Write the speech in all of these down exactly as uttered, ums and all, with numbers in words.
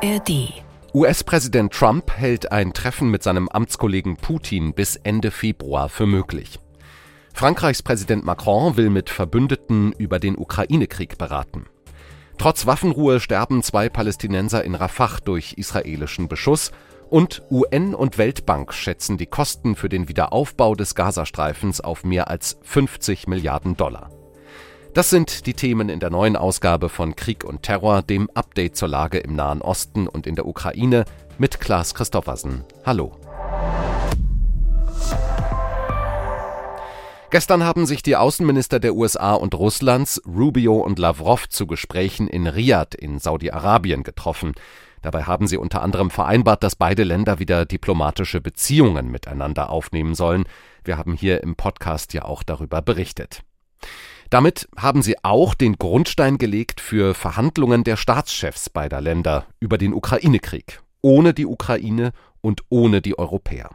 A R D. U S-Präsident Trump hält ein Treffen mit seinem Amtskollegen Putin bis Ende Februar für möglich. Frankreichs Präsident Macron will mit Verbündeten über den Ukraine-Krieg beraten. Trotz Waffenruhe sterben zwei Palästinenser in Rafah durch israelischen Beschuss und U N und Weltbank schätzen die Kosten für den Wiederaufbau des Gazastreifens auf mehr als fünfzig Milliarden Dollar. Das sind die Themen in der neuen Ausgabe von Krieg und Terror, dem Update zur Lage im Nahen Osten und in der Ukraine mit Klaas Christoffersen. Hallo. Gestern haben sich die Außenminister der U S A und Russlands, Rubio und Lavrov, zu Gesprächen in Riad in Saudi-Arabien getroffen. Dabei haben sie unter anderem vereinbart, dass beide Länder wieder diplomatische Beziehungen miteinander aufnehmen sollen. Wir haben hier im Podcast ja auch darüber berichtet. Damit haben sie auch den Grundstein gelegt für Verhandlungen der Staatschefs beider Länder über den Ukraine-Krieg, ohne die Ukraine und ohne die Europäer.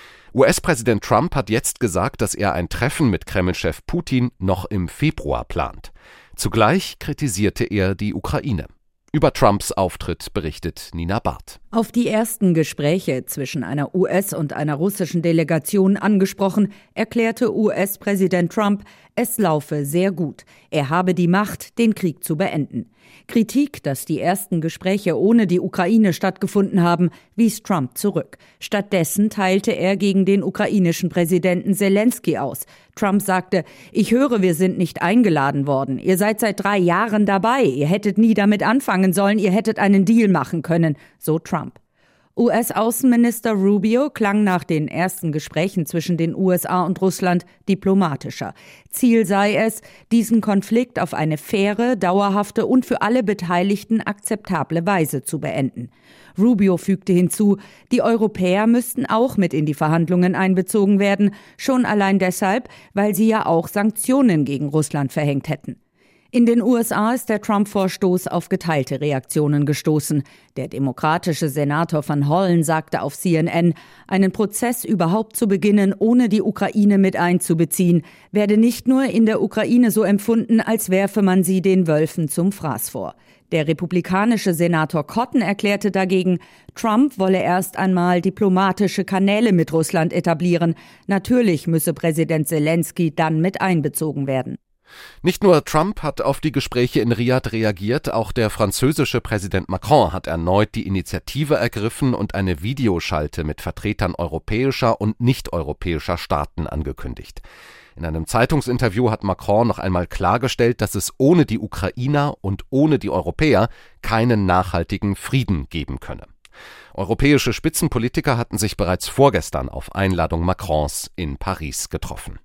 U S-Präsident Trump hat jetzt gesagt, dass er ein Treffen mit Kreml-Chef Putin noch im Februar plant. Zugleich kritisierte er die Ukraine. Über Trumps Auftritt berichtet Nina Barth. Auf die ersten Gespräche zwischen einer U S- und einer russischen Delegation angesprochen, erklärte U S-Präsident Trump, es laufe sehr gut. Er habe die Macht, den Krieg zu beenden. Kritik, dass die ersten Gespräche ohne die Ukraine stattgefunden haben, wies Trump zurück. Stattdessen teilte er gegen den ukrainischen Präsidenten Selenskyj aus. Trump sagte, ich höre, wir sind nicht eingeladen worden. Ihr seid seit drei Jahren dabei. Ihr hättet nie damit anfangen sollen. Ihr hättet einen Deal machen können. So Trump. U S-Außenminister Rubio klang nach den ersten Gesprächen zwischen den U S A und Russland diplomatischer. Ziel sei es, diesen Konflikt auf eine faire, dauerhafte und für alle Beteiligten akzeptable Weise zu beenden. Rubio fügte hinzu, die Europäer müssten auch mit in die Verhandlungen einbezogen werden, schon allein deshalb, weil sie ja auch Sanktionen gegen Russland verhängt hätten. In den U S A ist der Trump-Vorstoß auf geteilte Reaktionen gestoßen. Der demokratische Senator Van Hollen sagte auf C N N, einen Prozess überhaupt zu beginnen, ohne die Ukraine mit einzubeziehen, werde nicht nur in der Ukraine so empfunden, als werfe man sie den Wölfen zum Fraß vor. Der republikanische Senator Cotton erklärte dagegen, Trump wolle erst einmal diplomatische Kanäle mit Russland etablieren. Natürlich müsse Präsident Selenskyj dann mit einbezogen werden. Nicht nur Trump hat auf die Gespräche in Riad reagiert, auch der französische Präsident Macron hat erneut die Initiative ergriffen und eine Videoschalte mit Vertretern europäischer und nicht-europäischer Staaten angekündigt. In einem Zeitungsinterview hat Macron noch einmal klargestellt, dass es ohne die Ukrainer und ohne die Europäer keinen nachhaltigen Frieden geben könne. Europäische Spitzenpolitiker hatten sich bereits vorgestern auf Einladung Macrons in Paris getroffen.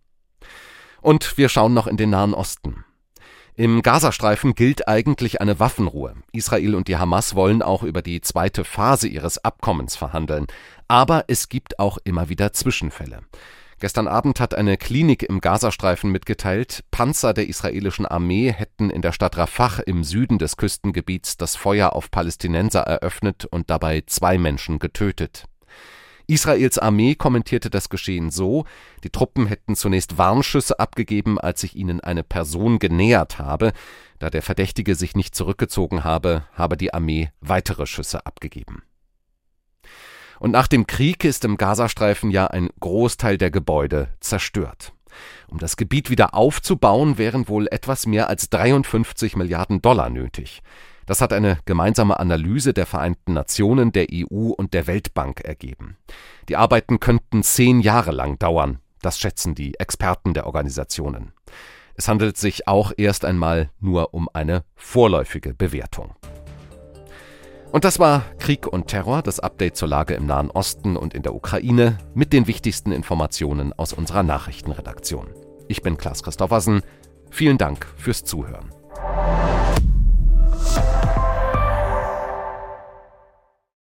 Und wir schauen noch in den Nahen Osten. Im Gazastreifen gilt eigentlich eine Waffenruhe. Israel und die Hamas wollen auch über die zweite Phase ihres Abkommens verhandeln. Aber es gibt auch immer wieder Zwischenfälle. Gestern Abend hat eine Klinik im Gazastreifen mitgeteilt, Panzer der israelischen Armee hätten in der Stadt Rafah im Süden des Küstengebiets das Feuer auf Palästinenser eröffnet und dabei zwei Menschen getötet. Israels Armee kommentierte das Geschehen so, die Truppen hätten zunächst Warnschüsse abgegeben, als sich ihnen eine Person genähert habe. Da der Verdächtige sich nicht zurückgezogen habe, habe die Armee weitere Schüsse abgegeben. Und nach dem Krieg ist im Gazastreifen ja ein Großteil der Gebäude zerstört. Um das Gebiet wieder aufzubauen, wären wohl etwas mehr als dreiundfünfzig Milliarden Dollar nötig. Das hat eine gemeinsame Analyse der Vereinten Nationen, der E U und der Weltbank ergeben. Die Arbeiten könnten zehn Jahre lang dauern, das schätzen die Experten der Organisationen. Es handelt sich auch erst einmal nur um eine vorläufige Bewertung. Und das war Krieg und Terror, das Update zur Lage im Nahen Osten und in der Ukraine mit den wichtigsten Informationen aus unserer Nachrichtenredaktion. Ich bin Klaas Christoffersen. Vielen Dank fürs Zuhören.